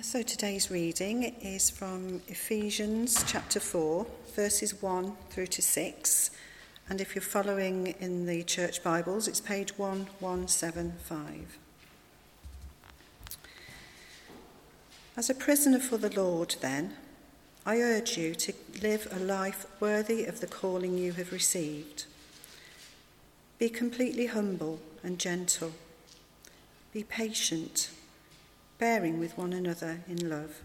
So today's reading is from Ephesians chapter 4, verses 1 through to 6. And if you're following in the church Bibles, it's page 1175. As a prisoner for the Lord, then, I urge you to live a life worthy of the calling you have received. Be completely humble and gentle. Be patient, bearing with one another in love.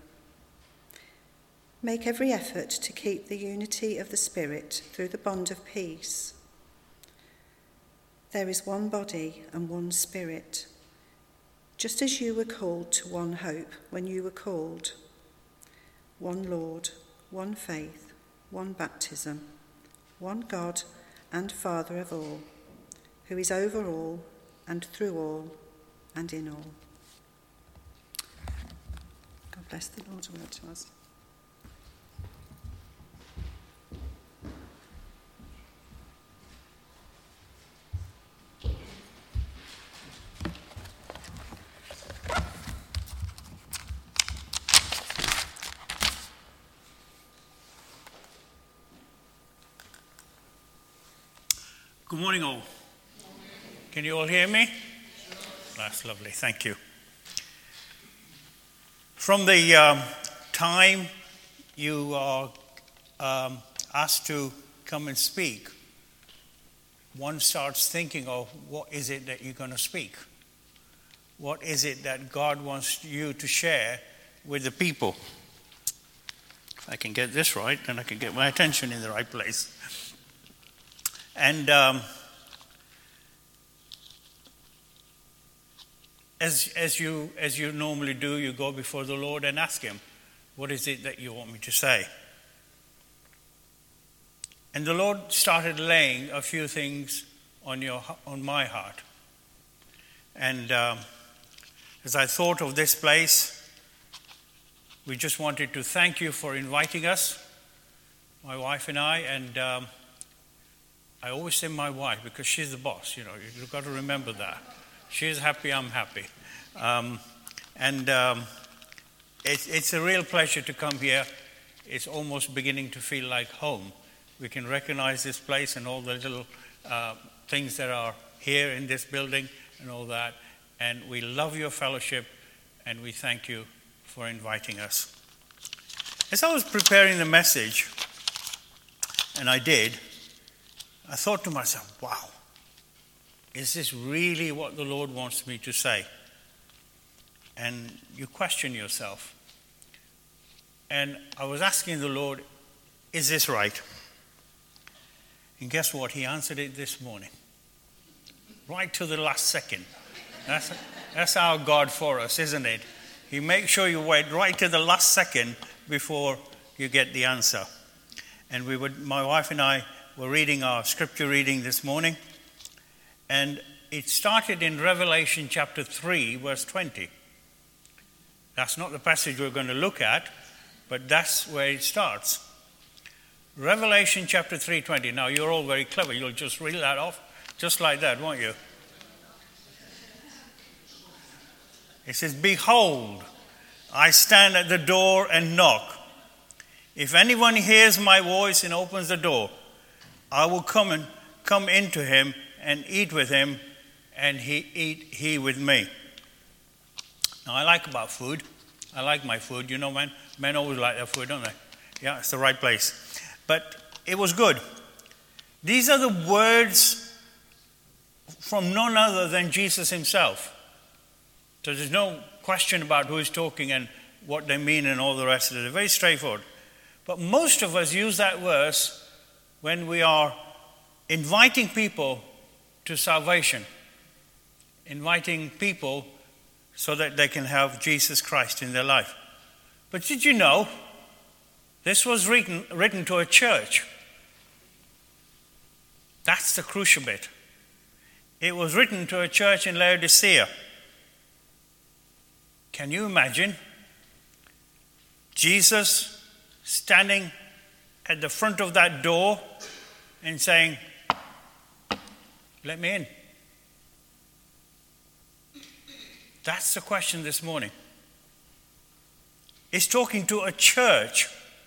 Make every effort to keep the unity of the Spirit through the bond of peace. There is one body and one Spirit, just as you were called to one hope when you were called. One Lord, one faith, one baptism, one God and Father of all, who is over all and through all and in all. God bless the Lord's word to us. Good morning, all. Can you all hear me? That's lovely, thank you. From the time you are asked to come and speak, one starts thinking of what is it that you're going to speak? What is it that God wants you to share with the people? If I can get this right, then I can get my attention in the right place. And as you normally do, you go before the Lord and ask Him, what is it that you want me to say? And the Lord started laying a few things on my heart. And as I thought of this place, we just wanted to thank you for inviting us, my wife and I, and I always say my wife because she's the boss, you've got to remember that. She's happy, I'm happy. It's a real pleasure to come here. It's almost beginning to feel like home. We can recognize this place and all the little things that are here in this building and all that. And we love your fellowship and we thank you for inviting us. As I was preparing the message, and I thought to myself, wow, is this really what the Lord wants me to say? And you question yourself. And I was asking the Lord, is this right? And guess what? He answered it this morning. Right to the last second. That's our God for us, isn't it? He makes sure you wait right to the last second before you get the answer. And my wife and I were reading our scripture reading this morning, and it started in Revelation chapter 3, verse 20. That's not the passage we're going to look at, but that's where it starts. Revelation chapter 3:20. Now, you're all very clever. You'll just reel that off just like that, won't you? It says, "Behold, I stand at the door and knock. If anyone hears my voice and opens the door, I will come into him and eat with him, and he with me." Now, I like about food. I like my food. Men always like their food, don't they? Yeah, it's the right place. But it was good. These are the words from none other than Jesus himself. So there's no question about who is talking and what they mean and all the rest of it. They're very straightforward. But most of us use that verse when we are inviting people to salvation, inviting people so that they can have Jesus Christ in their life. But did you know this was written to a church? That's the crucial bit. It was written to a church in Laodicea. Can you imagine Jesus standing at the front of that door and saying, "Let me in"? That's the question this morning. is talking to a church.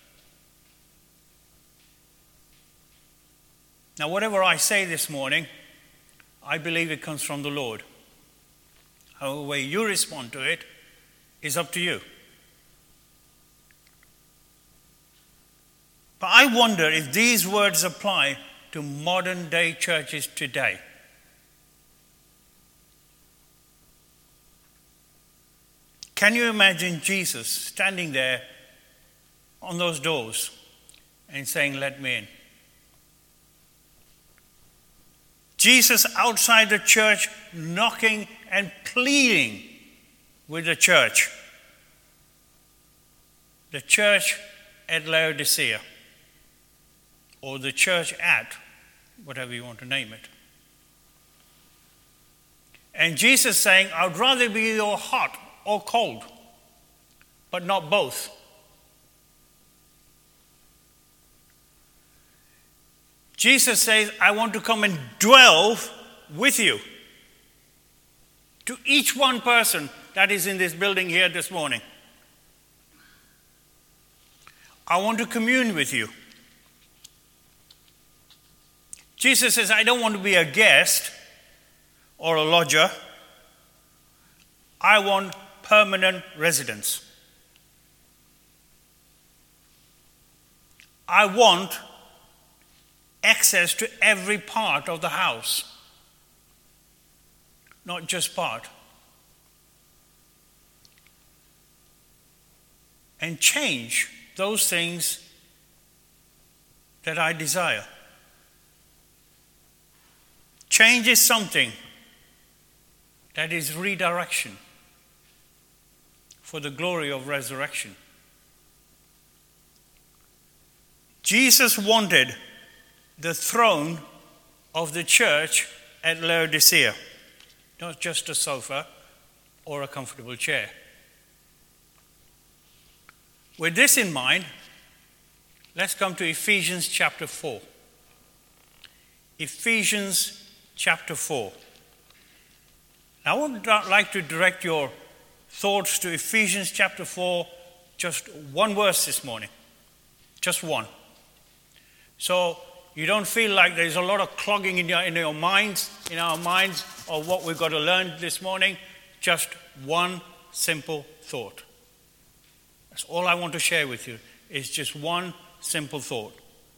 Now, whatever I say this morning, I believe it comes from the Lord. However way you respond to it is up to you. But I wonder if these words apply to modern day churches today. Can you imagine Jesus standing there on those doors and saying, "Let me in"? Jesus outside the church knocking and pleading with the church at Laodicea, or the church at, whatever you want to name it. And Jesus saying, "I'd rather be your hot or cold, but not both." Jesus says, "I want to come and dwell with you." To each one person that is in this building here this morning. I want to commune with you. Jesus says, "I don't want to be a guest or a lodger. I want permanent residence. I want access to every part of the house, not just part. And change those things that I desire." Change is something that is redirection for the glory of resurrection. Jesus wanted the throne of the church at Laodicea, not just a sofa or a comfortable chair. With this in mind, let's come to Ephesians chapter 4. Ephesians chapter 4. Now, I would like to direct your thoughts to Ephesians chapter 4, just one verse this morning. Just one. So you don't feel like there's a lot of clogging in our minds of what we've got to learn this morning. Just one simple thought. That's all I want to share with you, is just one simple thought.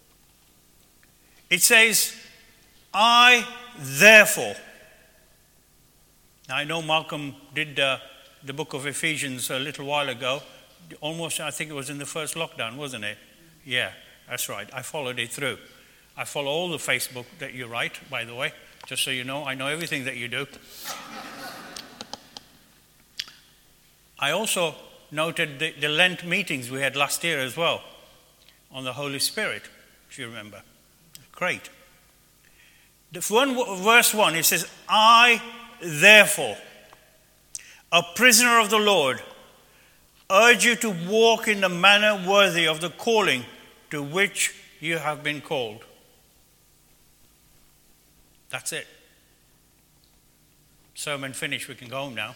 It says, "I therefore." Now I know Malcolm did the book of Ephesians a little while ago. Almost, I think it was in the first lockdown, wasn't it? Yeah, that's right. I followed it through. I follow all the Facebook that you write, by the way, just so you know. I know everything that you do. I also noted the Lent meetings we had last year as well on the Holy Spirit, if you remember. Great. Verse 1, it says, "I therefore, a prisoner of the Lord, urge you to walk in the manner worthy of the calling to which you have been called." That's it. Sermon finished, we can go home now.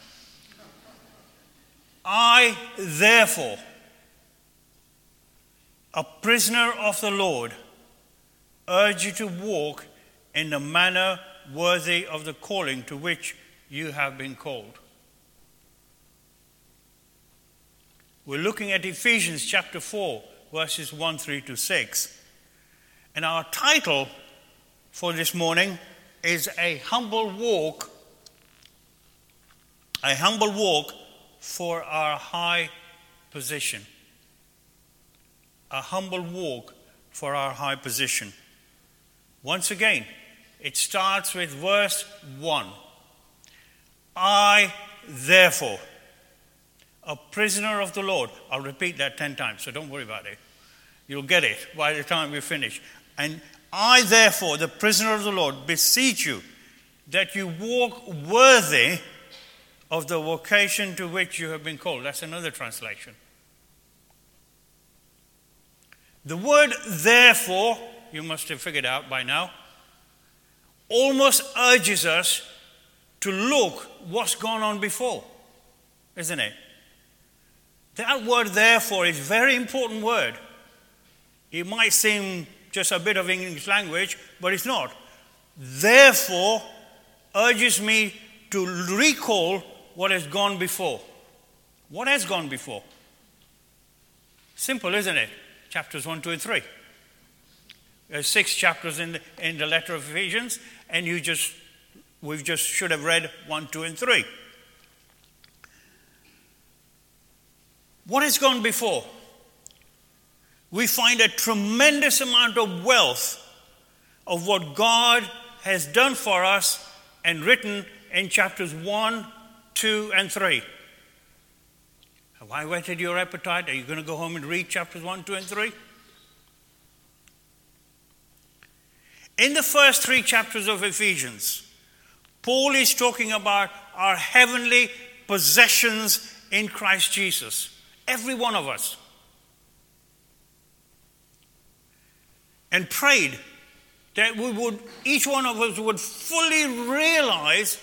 "I therefore, a prisoner of the Lord, urge you to walk in the manner worthy of the calling to which you have been called." We're looking at Ephesians chapter 4, verses 1 through to 6. And our title for this morning is A Humble Walk for our high position. A humble walk for our high position. Once again, it starts with verse 1. "I therefore, a prisoner of the Lord." I'll repeat that 10 times, so don't worry about it. You'll get it by the time we finish. "And I therefore, the prisoner of the Lord, beseech you that you walk worthy of the vocation to which you have been called." That's another translation. The word "therefore," you must have figured out by now, almost urges us to look what's gone on before, isn't it? That word therefore is a very important word. It might seem just a bit of English language, but it's not. Therefore urges me to recall what has gone before. What has gone before? Simple, isn't it? Chapters 1, 2, and 3. There's 6 chapters in the letter of Ephesians, and we just should have read 1, 2, and 3. What has gone before? We find a tremendous amount of wealth of what God has done for us and written in chapters 1, 2, and 3. Have I whetted your appetite? Are you going to go home and read chapters 1, 2, and 3? In the first 3 chapters of Ephesians, Paul is talking about our heavenly possessions in Christ Jesus. Every one of us. And prayed that each one of us would fully realize,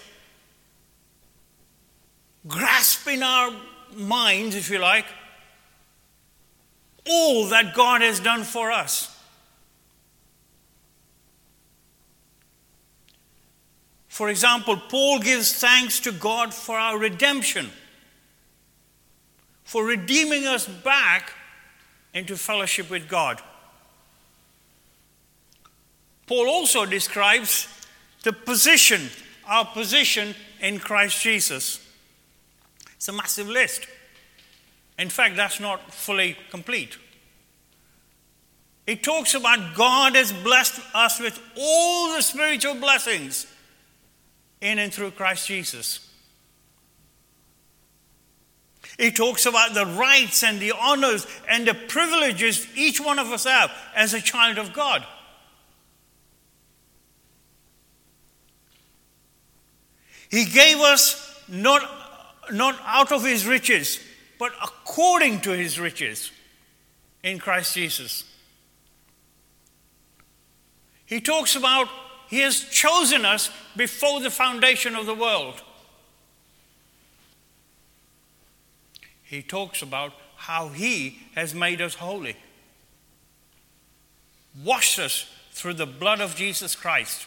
grasp in our minds, if you like, all that God has done for us. For example, Paul gives thanks to God for our redemption, for redeeming us back into fellowship with God. Paul also describes the position, our position in Christ Jesus. It's a massive list. In fact, that's not fully complete. It talks about God has blessed us with all the spiritual blessings in and through Christ Jesus. It talks about the rights and the honors and the privileges each one of us have as a child of God. He gave us not out of his riches, but according to his riches in Christ Jesus. He talks about he has chosen us before the foundation of the world. He talks about how he has made us holy, washed us through the blood of Jesus Christ.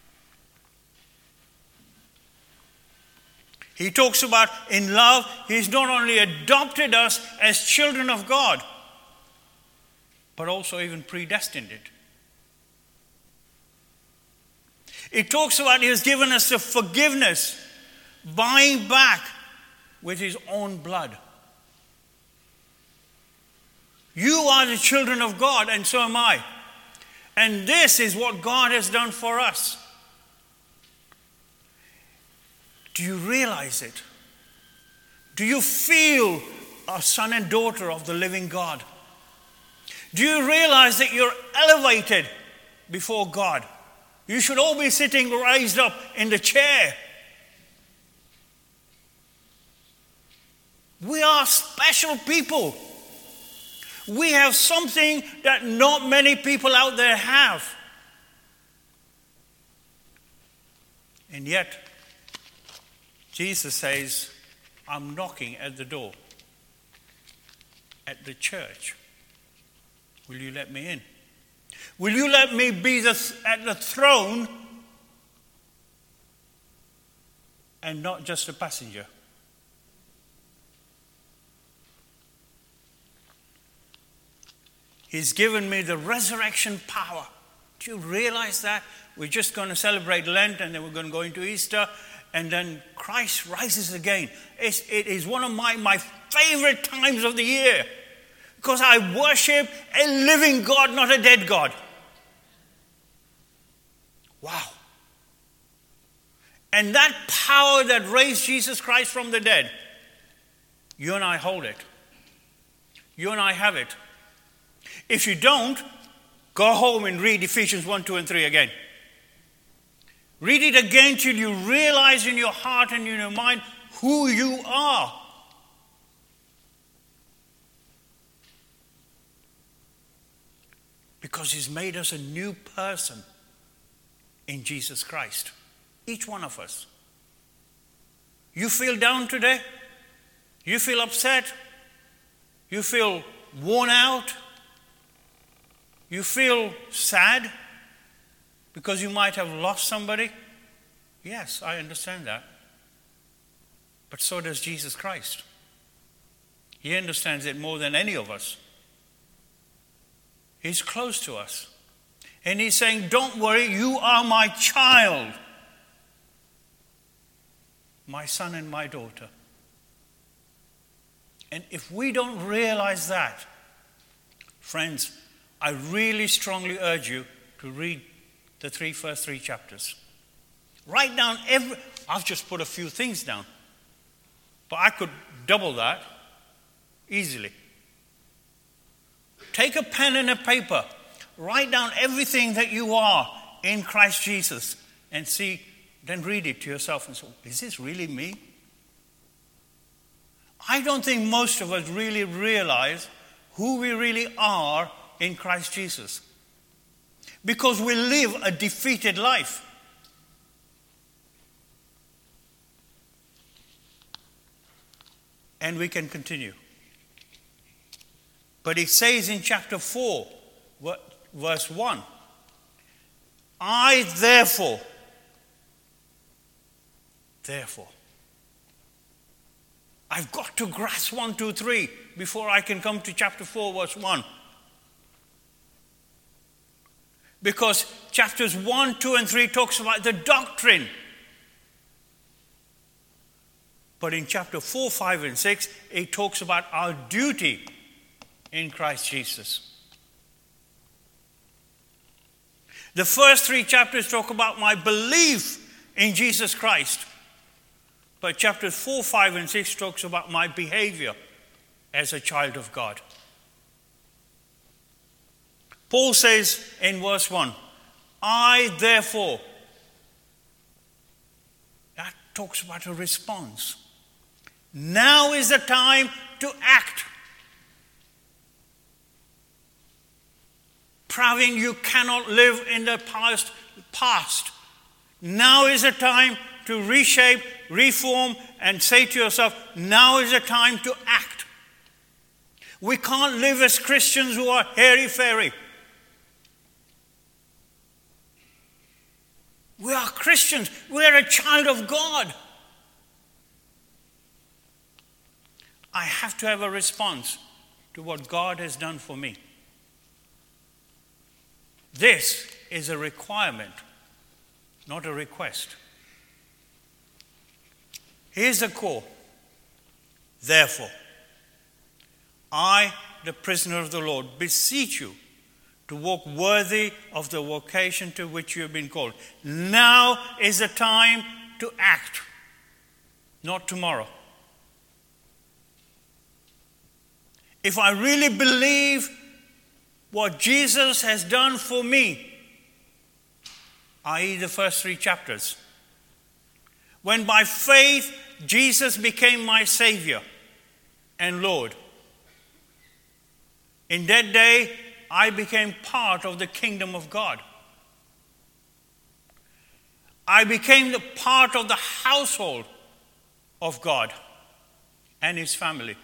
He talks about in love, he's not only adopted us as children of God, but also even predestined it. It talks about he has given us the forgiveness, buying back with his own blood. You are the children of God, and so am I. And this is what God has done for us. Do you realize it? Do you feel a son and daughter of the living God? Do you realize that you're elevated before God? You should all be sitting raised up in the chair. We are special people. We have something that not many people out there have. And yet, Jesus says, I'm knocking at the door, at the church. Will you let me in? Will you let me be at the throne and not just a passenger? He's given me the resurrection power. Do you realize that? We're just going to celebrate Lent and then we're going to go into Easter and then Christ rises again. It is one of my favorite times of the year because I worship a living God, not a dead God. Wow. And that power that raised Jesus Christ from the dead, you and I hold it. You and I have it. If you don't, go home and read Ephesians 1, 2, and 3 again. Read it again till you realize in your heart and in your mind who you are. Because he's made us a new person in Jesus Christ. Each one of us. You feel down today? You feel upset? You feel worn out? You feel sad because you might have lost somebody? Yes, I understand that. But so does Jesus Christ. He understands it more than any of us. He's close to us. And he's saying, don't worry, you are my child. My son and my daughter. And if we don't realize that, friends, I really strongly urge you to read the first three chapters. Write down I've just put a few things down. But I could double that easily. Take a pen and a paper. Write down everything that you are in Christ Jesus. And then read it to yourself and say, is this really me? I don't think most of us really realize who we really are in Christ Jesus. Because we live a defeated life. And we can continue. But it says in chapter 4, verse 1, I therefore, I've got to grasp 1, 2, 3 before I can come to chapter 4, verse 1. Because chapters 1, 2, and 3 talks about the doctrine. But in chapter 4, 5, and 6, it talks about our duty in Christ Jesus. The first 3 chapters talk about my belief in Jesus Christ. But chapters 4, 5, and 6 talks about my behavior as a child of God. Paul says in verse 1, I therefore. That talks about a response. Now is the time to act. Praveen, you cannot live in the past. Now is the time to reshape, reform, and say to yourself, now is the time to act. We can't live as Christians who are hairy-fairy. We are Christians. We are a child of God. I have to have a response to what God has done for me. This is a requirement, not a request. Here's the core. Therefore, I, the prisoner of the Lord, beseech you to walk worthy of the vocation to which you have been called. Now is the time to act, not tomorrow. If I really believe what Jesus has done for me, i.e. the first 3 chapters, when by faith Jesus became my Savior and Lord, in that day I became part of the kingdom of God. I became the part of the household of God and His family.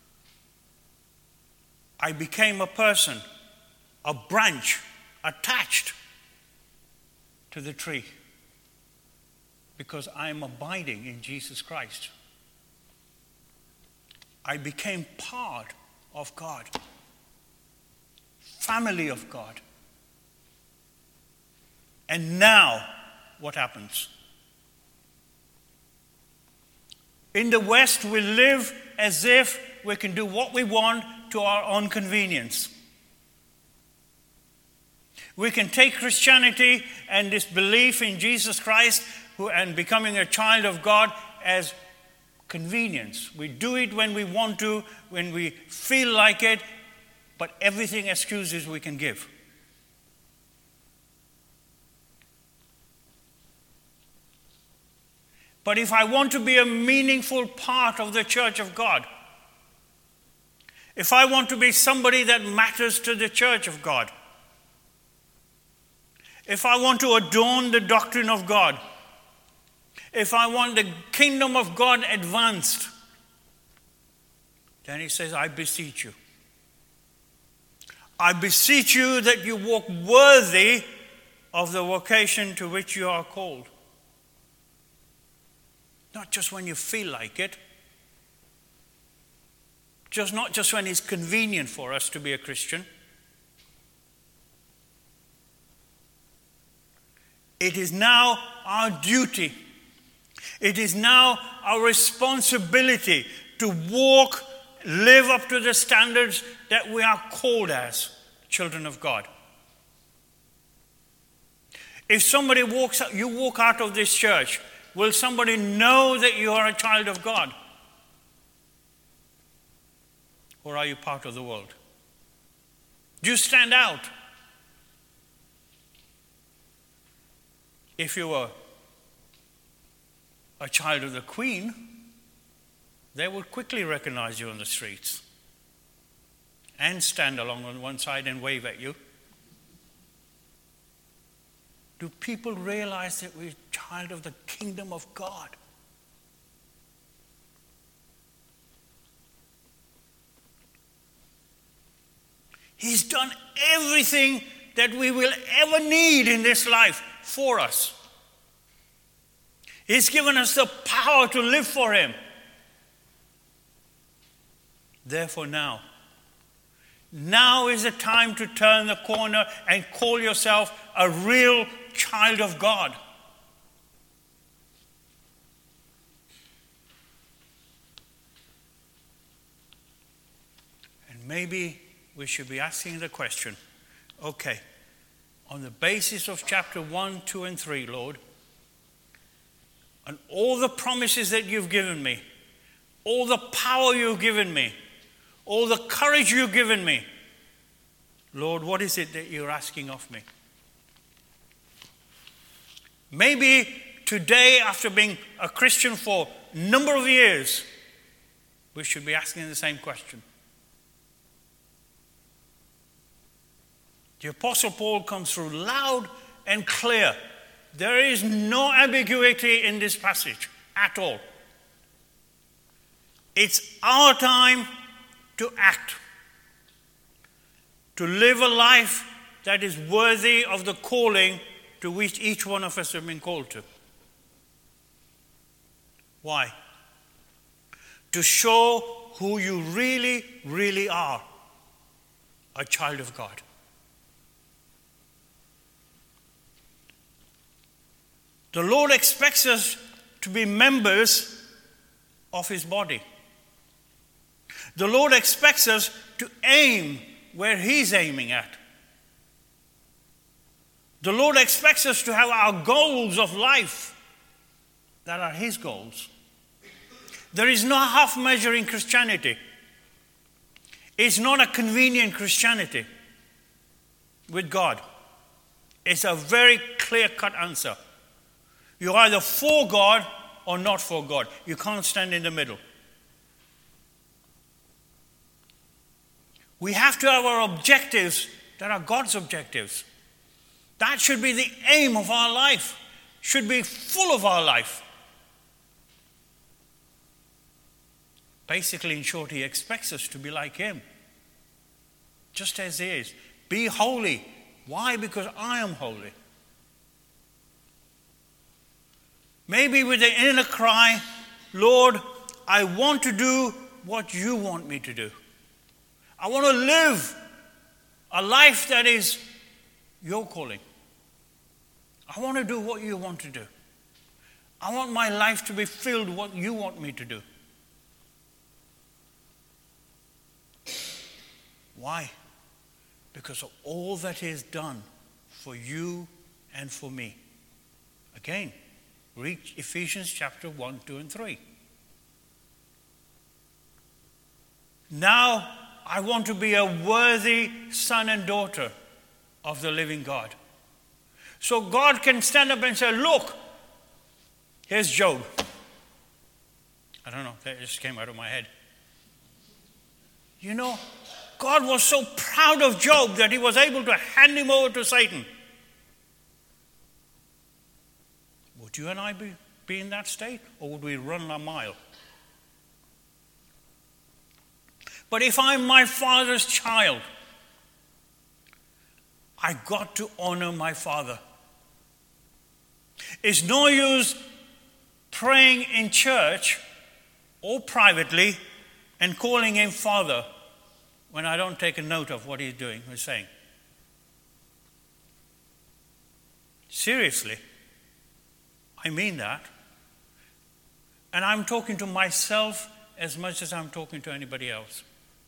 I became a person, a branch attached to the tree because I am abiding in Jesus Christ. I became part of God, family of God. And now, what happens? In the West, we live as if we can do what we want to our own convenience. We can take Christianity and this belief in Jesus Christ and becoming a child of God as convenience. We do it when we want to, when we feel like it, but everything excuses we can give. But if I want to be a meaningful part of the church of God, if I want to be somebody that matters to the church of God, if I want to adorn the doctrine of God, if I want the kingdom of God advanced, then he says, I beseech you. I beseech you that you walk worthy of the vocation to which you are called. Not just when you feel like it. Not just when it's convenient for us to be a Christian. It is now our duty. It is now our responsibility to live up to the standards that we are called as children of God. If somebody you walk out of this church, will somebody know that you are a child of God? Or are you part of the world? Do you stand out? If you were a child of the Queen, they would quickly recognize you on the streets and stand along on one side and wave at you. Do people realize that we're a child of the kingdom of God? He's done everything that we will ever need in this life for us. He's given us the power to live for Him. Therefore now is the time to turn the corner and call yourself a real child of God. And maybe we should be asking the question, okay, on the basis of chapter 1, 2, and 3, Lord, and all the promises that you've given me, all the power you've given me, all the courage you've given me, Lord, what is it that you're asking of me? Maybe today, after being a Christian for a number of years, we should be asking the same question. The Apostle Paul comes through loud and clear. There is no ambiguity in this passage at all. It's our time to act, to live a life that is worthy of the calling to which each one of us have been called to. Why? To show who you really, really are, a child of God. The Lord expects us to be members of His body. The Lord expects us to aim where He's aiming at. The Lord expects us to have our goals of life that are His goals. There is no half measure in Christianity. It's not a convenient Christianity with God. It's a very clear-cut answer. You're either for God or not for God. You can't stand in the middle. We have to have our objectives that are God's objectives. That should be the aim of our life. Should be full of our life. Basically, in short, He expects us to be like Him. Just as He is. Be holy. Why? Because I am holy. Maybe with the inner cry, Lord, I want to do what you want me to do. I want to live a life that is your calling. I want to do what you want to do. I want my life to be filled with what you want me to do. Why? Because of all that He has done for you and for me. Again, read Ephesians chapter 1, 2, and 3. Now, I want to be a worthy son and daughter of the living God. So God can stand up and say, look, here's Job. I don't know, that just came out of my head. You know, God was so proud of Job that He was able to hand him over to Satan. Would you and I be in that state, or would we run a mile? But if I'm my Father's child, I got to honor my Father. It's no use praying in church or privately and calling him Father when I don't take a note of what he's doing or saying. Seriously, I mean that. And I'm talking to myself as much as I'm talking to anybody else.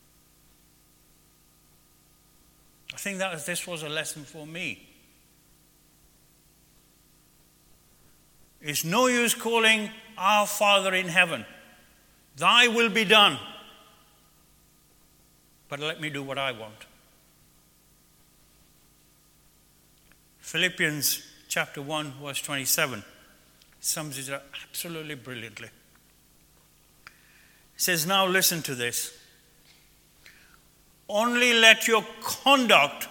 I think that this was a lesson for me. It's no use calling our Father in heaven, thy will be done, but let me do what I want. Philippians chapter 1 verse 27 sums it up absolutely brilliantly. It says, now listen to this. Only let your conduct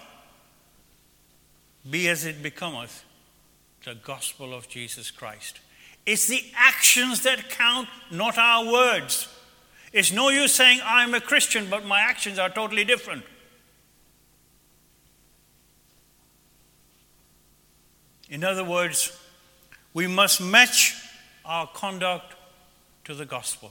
be as it becometh the gospel of Jesus Christ. It's the actions that count, not our words. It's no use saying I'm a Christian, but my actions are totally different. In other words, we must match our conduct to the gospel.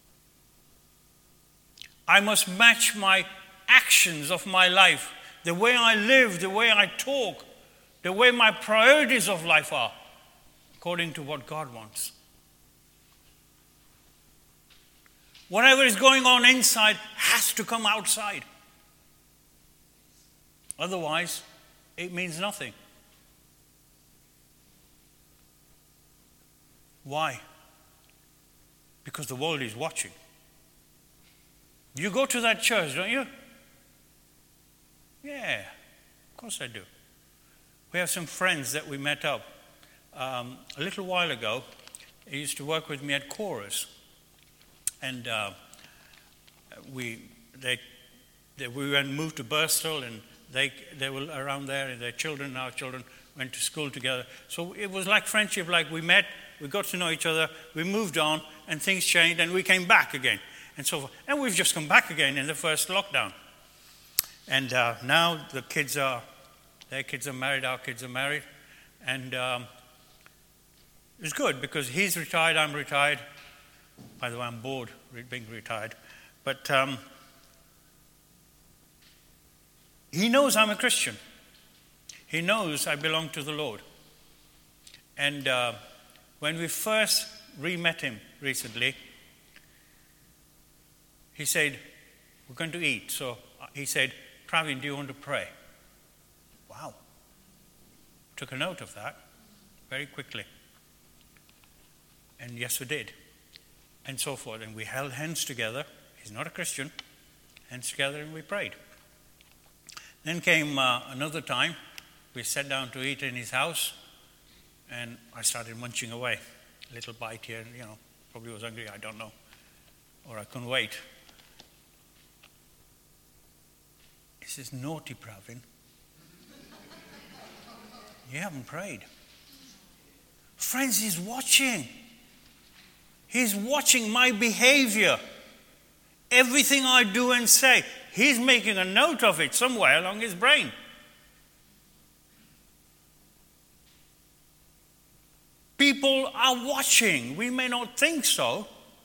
I must match my actions of my life, the way I live, the way I talk, the way my priorities of life are, according to what God wants. Whatever is going on inside has to come outside. Otherwise, it means nothing. Why? Because the world is watching. You go to that church, don't you? Yeah, of course I do. We have some friends that we met up a little while ago. They used to work with me at Chorus. And we moved to Bristol, and they were around there, and our children went to school together. So it was like friendship, like we met, we got to know each other, we moved on, and things changed, and we came back again, and so forth. And we've just come back again in the first lockdown. And now their kids are married, our kids are married, and it's good because he's retired, I'm retired. By the way, I'm bored being retired. But he knows I'm a Christian. He knows I belong to the Lord. And when we first re-met him recently, he said, we're going to eat. So he said, Praveen, do you want to pray? Wow. Took a note of that very quickly. And yes, we did. And so forth. And we held hands together. He's not a Christian. Hands together, and we prayed. Then came another time. We sat down to eat in his house, and I started munching away. A little bite here, and, probably was hungry, I don't know. Or I couldn't wait. He says, naughty, Praveen. You haven't prayed. Friends, he's watching. He's watching my behavior. Everything I do and say. He's making a note of it somewhere along his brain. People are watching. We may not think so,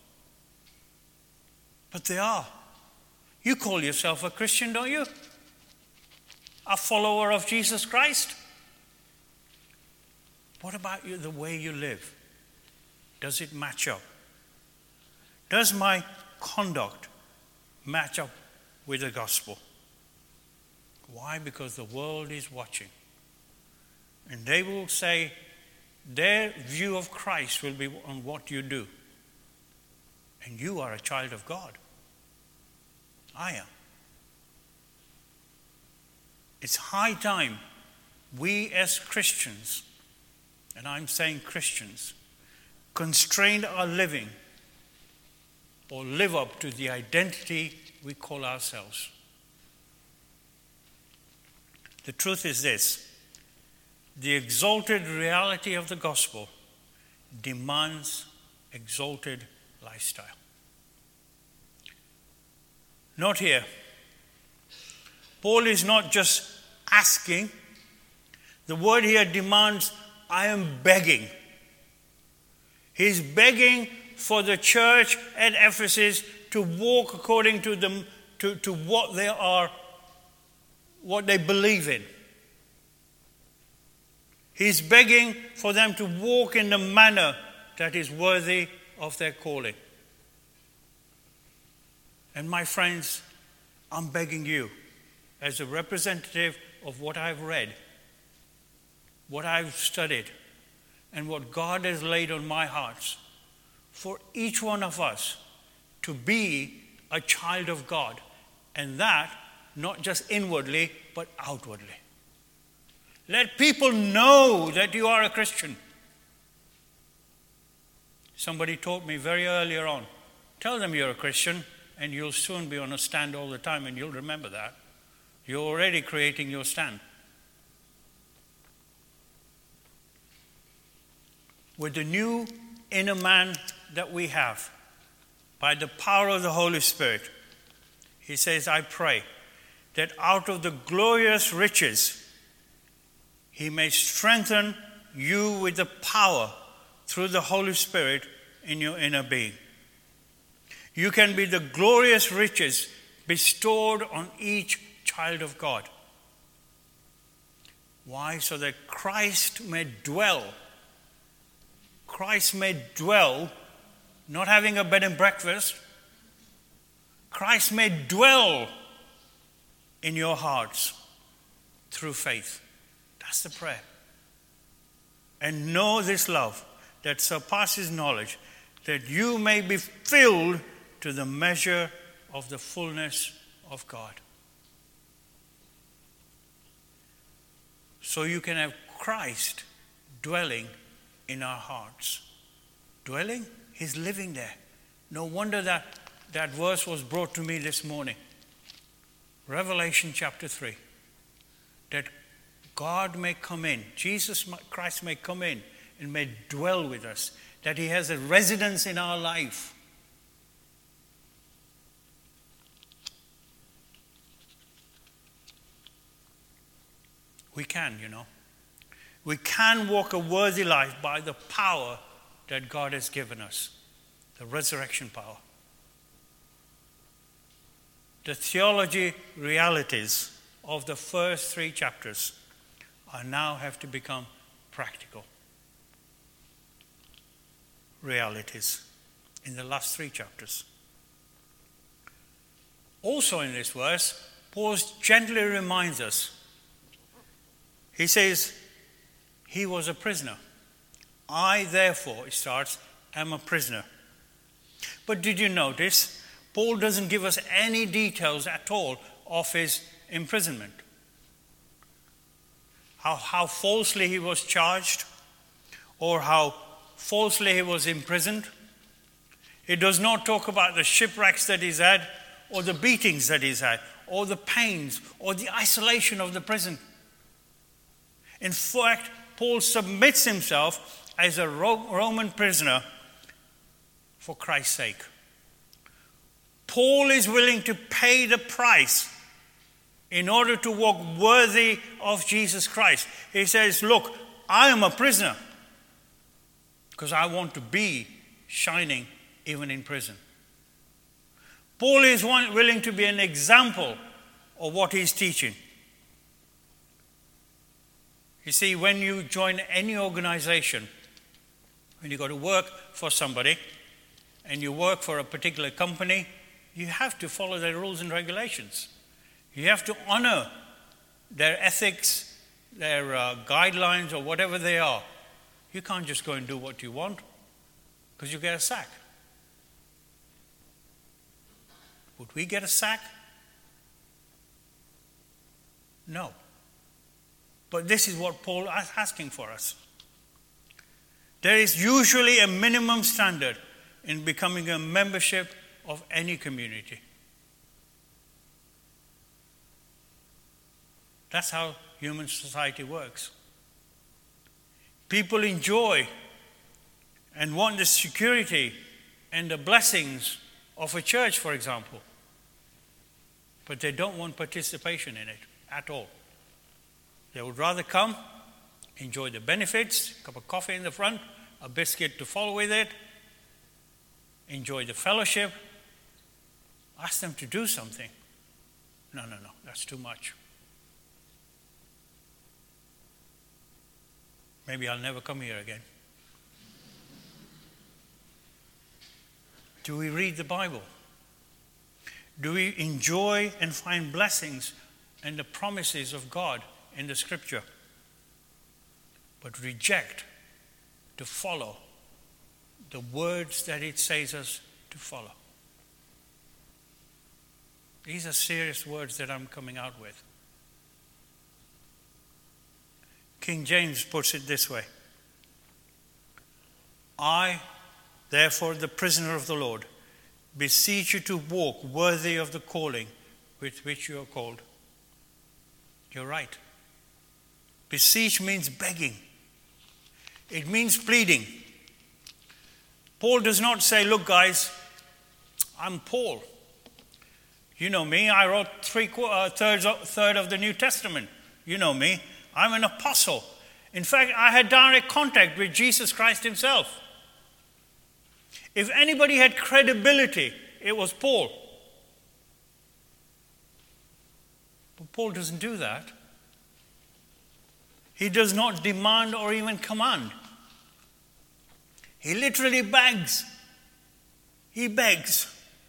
but they are. You call yourself a Christian, don't you? A follower of Jesus Christ? What about you, the way you live? Does it match up? Does my conduct match up with the gospel? Why? Because the world is watching. And they will say their view of Christ will be on what you do. And you are a child of God. I am. It's high time we as Christians, and I'm saying Christians, constrain our living or live up to the identity we call ourselves. The truth is this: the exalted reality of the gospel demands exalted lifestyle. Note here, Paul is not just asking, The word here demands, I am begging. He's begging for the church at Ephesus to walk according to them, to what they are, what they believe in. He's begging for them to walk in the manner that is worthy of their calling. And my friends, I'm begging you, as a representative of what I've read, what I've studied, and what God has laid on my heart, for each one of us to be a child of God, and that not just inwardly, but outwardly. Let people know that you are a Christian. Somebody taught me very earlier on, tell them you're a Christian, and you'll soon be on a stand all the time, and you'll remember that. You're already creating your stand. With the new inner man that we have, by the power of the Holy Spirit, he says, I pray that out of the glorious riches he may strengthen you with the power through the Holy Spirit in your inner being. You can be the glorious riches bestowed on each child of God. Why? So that Christ may dwell. Christ may dwell, not having a bed and breakfast. Christ may dwell in your hearts through faith. That's the prayer. And know this love that surpasses knowledge, that you may be filled to the measure of the fullness of God. So you can have Christ dwelling in our hearts. Dwelling? He's living there. No wonder that verse was brought to me this morning. Revelation chapter 3. That God may come in, Jesus Christ may come in and may dwell with us. That he has a residence in our life. We can, We can walk a worthy life by the power that God has given us. The resurrection power. The theology realities of the first 3 chapters now have to become practical realities in the last 3 chapters. Also in this verse, Paul gently reminds us. He says, he was a prisoner. I, therefore, it starts, am a prisoner. But did you notice, Paul doesn't give us any details at all of his imprisonment. How falsely he was charged, or how falsely he was imprisoned. It does not talk about the shipwrecks that he's had, or the beatings that he's had, or the pains, or the isolation of the prison. In fact, Paul submits himself as a Roman prisoner for Christ's sake. Paul is willing to pay the price in order to walk worthy of Jesus Christ. He says, look, I am a prisoner because I want to be shining even in prison. Paul is willing to be an example of what he's teaching. You see, when you join any organization, when you go to work for somebody and you work for a particular company, you have to follow their rules and regulations. You have to honor their ethics, their guidelines, or whatever they are. You can't just go and do what you want because you get a sack. Would we get a sack? No. But this is what Paul is asking for us. There is usually a minimum standard in becoming a membership of any community. That's how human society works. People enjoy and want the security and the blessings of a church, for example. But they don't want participation in it at all. They would rather come enjoy the benefits, a cup of coffee in the front, a biscuit to follow with it, enjoy the fellowship. Ask them to do something. No, that's too much. Maybe I'll never come here again. Do we read the Bible? Do we enjoy and find blessings and the promises of God in the Scripture, but reject to follow the words that it says us to follow? These are serious words that I'm coming out with. King James puts it this way: I, therefore, the prisoner of the Lord, beseech you to walk worthy of the calling with which you are called. You're right. Beseech means begging. It means pleading. Paul does not say, look guys, I'm Paul. You know me, I wrote third of the New Testament. You know me, I'm an apostle. In fact, I had direct contact with Jesus Christ himself. If anybody had credibility, it was Paul. But Paul doesn't do that. He does not demand or even command. He literally begs. He begs.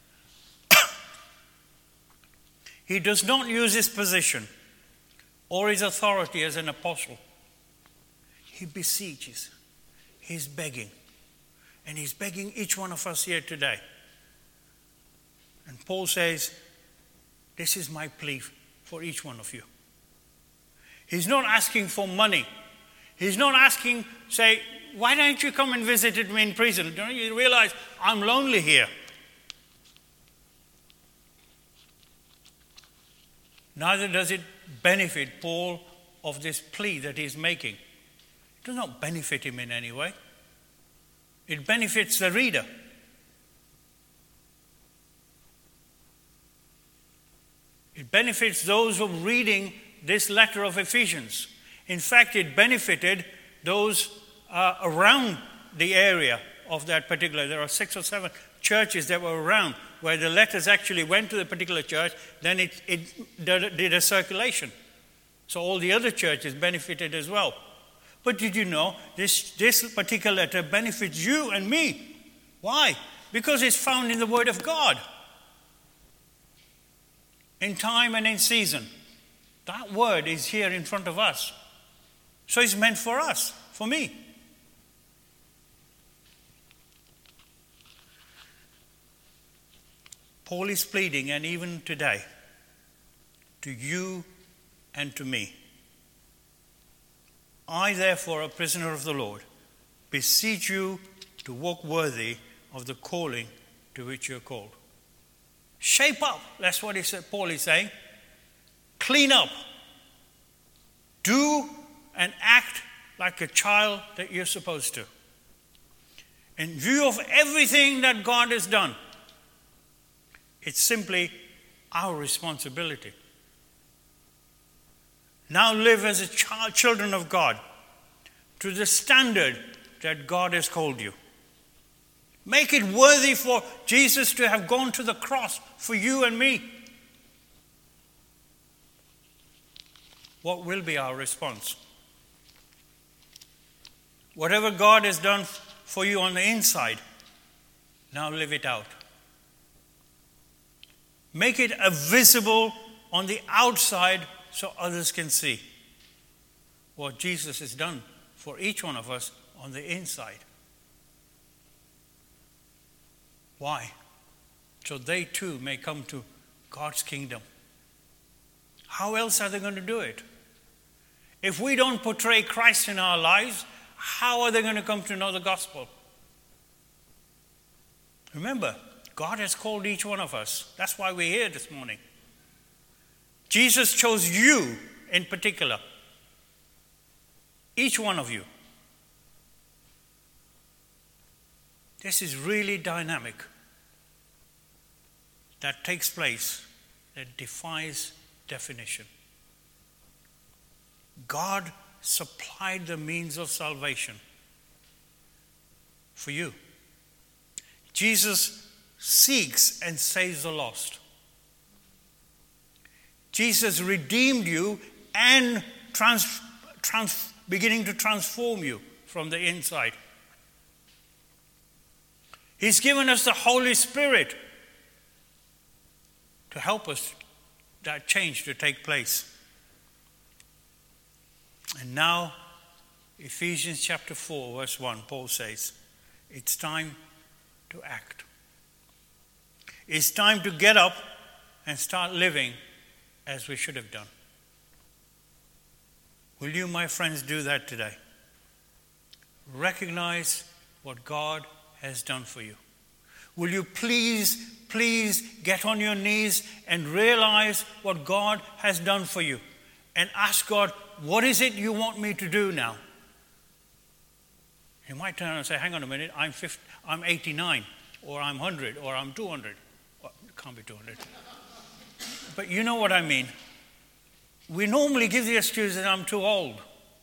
He does not use his position or his authority as an apostle. He beseeches. He's begging. And he's begging each one of us here today. And Paul says, this is my plea for each one of you. He's not asking for money. He's not asking, say, why don't you come and visit me in prison? Don't you realize I'm lonely here? Neither does it benefit Paul of this plea that he's making. It does not benefit him in any way. It benefits the reader. It benefits those who are reading this letter of Ephesians. In fact, it benefited those around the area of that particular. There are 6 or 7 churches that were around where the letters actually went to the particular church, then it did a circulation. So all the other churches benefited as well. But did you know this particular letter benefits you and me? Why? Because it's found in the Word of God. In time and in season. That word is here in front of us. So it's meant for us, for me. Paul is pleading, and even today, to you and to me. I, therefore, a prisoner of the Lord, beseech you to walk worthy of the calling to which you are called. Shape up, that's what Paul is saying. Clean up. Do and act like a child that you're supposed to. In view of everything that God has done, it's simply our responsibility. Now live as children of God to the standard that God has called you. Make it worthy for Jesus to have gone to the cross for you and me. What will be our response? Whatever God has done for you on the inside, now live it out. Make it visible on the outside so others can see what Jesus has done for each one of us on the inside. Why? So they too may come to God's kingdom. How else are they going to do it? If we don't portray Christ in our lives, how are they going to come to know the gospel? Remember, God has called each one of us. That's why we're here this morning. Jesus chose you in particular. Each one of you. This is really dynamic. That takes place, that defies definition. God supplied the means of salvation for you. Jesus seeks and saves the lost. Jesus redeemed you and beginning to transform you from the inside. He's given us the Holy Spirit to help us that change to take place. And now, Ephesians chapter 4, verse 1, Paul says, it's time to act. It's time to get up and start living as we should have done. Will you, my friends, do that today? Recognize what God has done for you. Will you please get on your knees and realize what God has done for you and ask God, what is it you want me to do now? You might turn and say, hang on a minute, I'm 89, or I'm 100, or I'm 200. Well, it can't be 200. But you know what I mean. We normally give the excuse that I'm too old.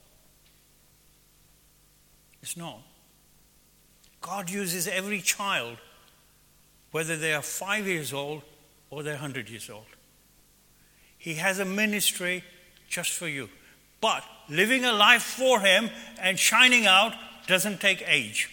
It's not. God uses every child, whether they are 5 years old or they're 100 years old. He has a ministry just for you. But living a life for Him and shining out doesn't take age.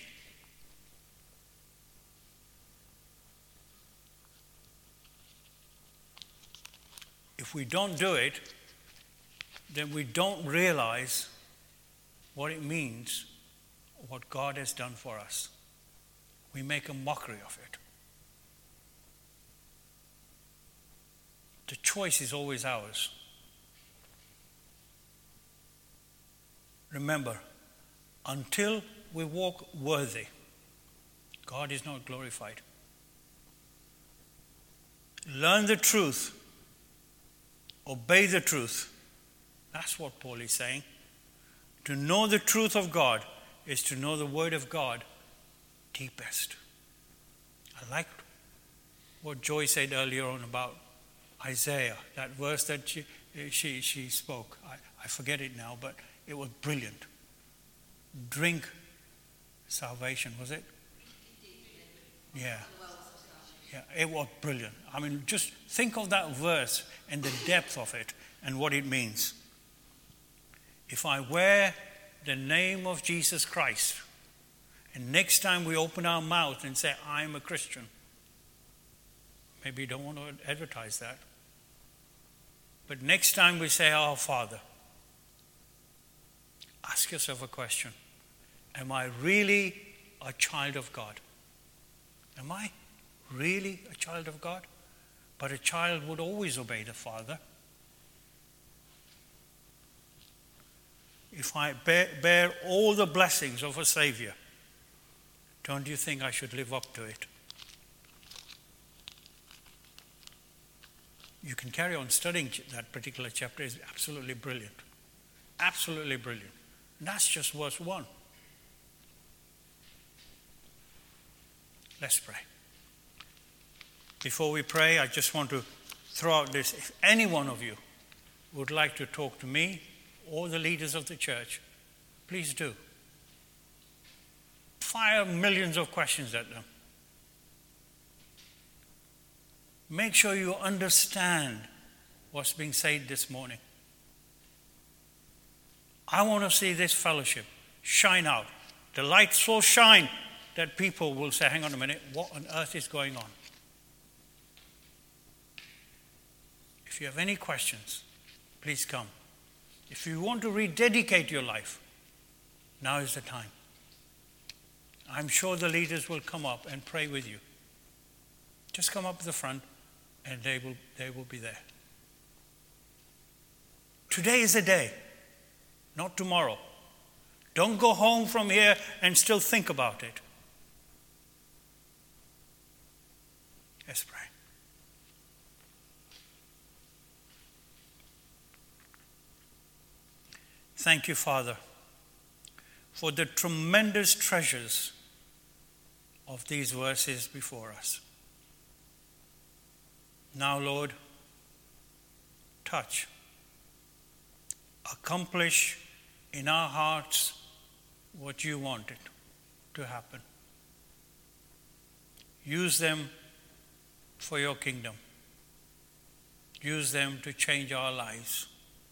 If we don't do it, then we don't realize what it means, what God has done for us. We make a mockery of it. The choice is always ours. Remember, until we walk worthy, God is not glorified. Learn the truth. Obey the truth. That's what Paul is saying. To know the truth of God is to know the Word of God deepest. I liked what Joy said earlier on about Isaiah, that verse that she spoke. I forget it now, but it was brilliant. Drink salvation, was it? Yeah. Yeah, it was brilliant. I mean, just think of that verse and the depth of it and what it means. If I wear the name of Jesus Christ, and next time we open our mouth and say, I'm a Christian, maybe you don't want to advertise that, but next time we say, Our Father, ask yourself a question. Am I really a child of God? Am I really a child of God? But a child would always obey the Father. If I bear all the blessings of a Savior, don't you think I should live up to it? You can carry on studying that particular chapter. It's absolutely brilliant. Absolutely brilliant. And that's just verse 1. Let's pray. Before we pray, I just want to throw out this. If any one of you would like to talk to me or the leaders of the church, please do. Fire millions of questions at them. Make sure you understand what's being said this morning. I want to see this fellowship shine out. The light so shine that people will say, hang on a minute, what on earth is going on? If you have any questions, please come. If you want to rededicate your life, now is the time. I'm sure the leaders will come up and pray with you. Just come up to the front and they will be there. Today is the day, not tomorrow. Don't go home from here and still think about it. Let's pray. Thank you, Father, for the tremendous treasures of these verses before us. Now, Lord, touch, accomplish in our hearts what you wanted to happen. Use them for your kingdom. Use them to change our lives.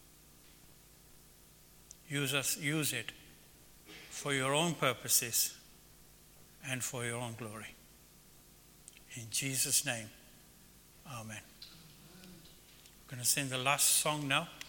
Use it for your own purposes and for your own glory. In Jesus' name, amen. I'm going to sing the last song now.